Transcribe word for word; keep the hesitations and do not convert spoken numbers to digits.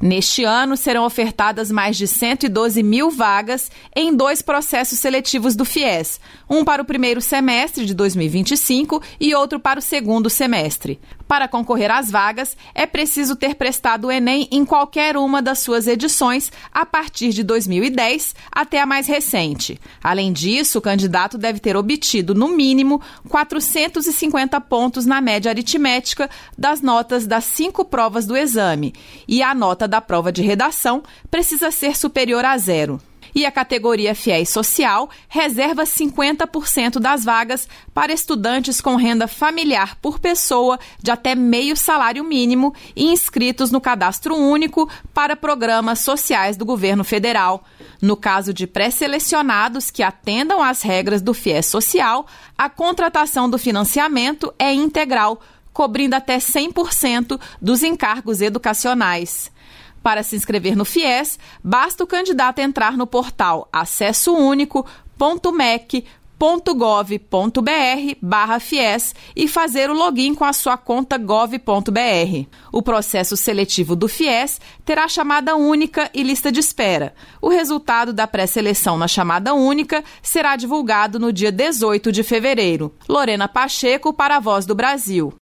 Neste ano, serão ofertadas mais de cento e doze mil vagas em dois processos seletivos do FIES, um para o primeiro semestre de dois mil e vinte e cinco e outro para o segundo semestre. Para concorrer às vagas, é preciso ter prestado o Enem em qualquer uma das suas edições a partir de dois mil e dez até a mais recente. Além disso, o candidato deve ter obtido, no mínimo, quatrocentos e cinquenta pontos na média aritmética das notas das cinco provas do exame, e a nota da prova de redação precisa ser superior a zero. E a categoria Fiéis Social reserva cinquenta por cento das vagas para estudantes com renda familiar por pessoa de até meio salário mínimo e inscritos no Cadastro Único para programas sociais do governo federal. No caso de pré-selecionados que atendam às regras do FIES Social, a contratação do financiamento é integral, cobrindo até cem por cento dos encargos educacionais. Para se inscrever no FIES, basta o candidato entrar no portal acesso único ponto mec ponto gov ponto br barra FIES e fazer o login com a sua conta gov ponto br. O processo seletivo do FIES terá chamada única e lista de espera. O resultado da pré-seleção na chamada única será divulgado no dia dezoito de fevereiro. Lorena Pacheco para a Voz do Brasil.